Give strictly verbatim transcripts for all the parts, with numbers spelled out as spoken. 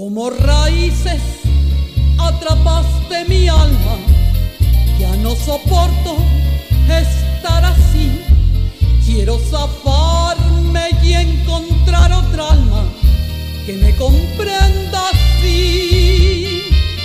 Como raíces atrapaste mi alma, ya no soporto estar así. Quiero zafarme y encontrar otra alma que me comprenda así.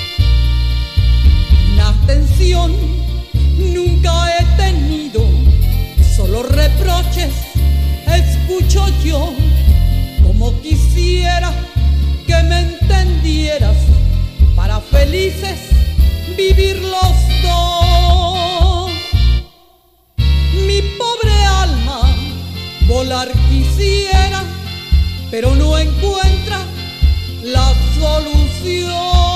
Una atención nunca he tenido, solo reproches escucho yo. Como quisiera que me entendieras, para felices vivir los dos. Mi pobre alma volar quisiera, pero no encuentra la solución.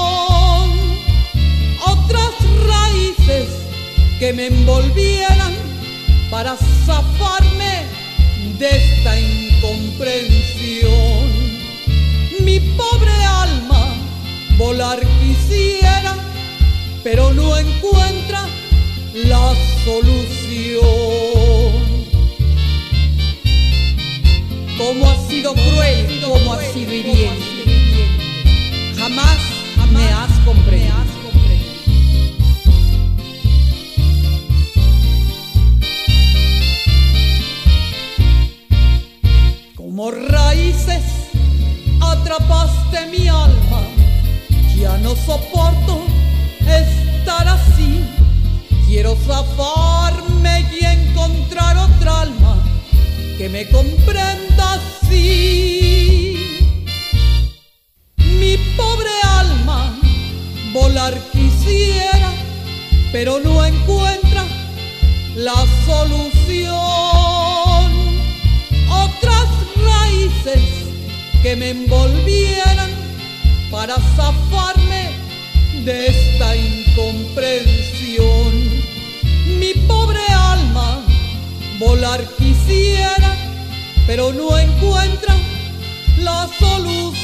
Otras raíces que me envolvieran para zafarme de esta incomprensión. Mi pobre alma volar quisiera, pero no encuentra la solución. Cómo has sido cruel, cómo has sido hiriente, jamás me has comprendido. Como raíces atrapaste mi alma, ya no soporto estar así. Quiero zafarme y encontrar otra alma que me comprenda así. Mi pobre alma volar quisiera, pero no encuentra la solución. Otras raíces que me envolvieran para zafarme de esta incomprensión. Mi pobre alma volar quisiera, pero no encuentra la solución.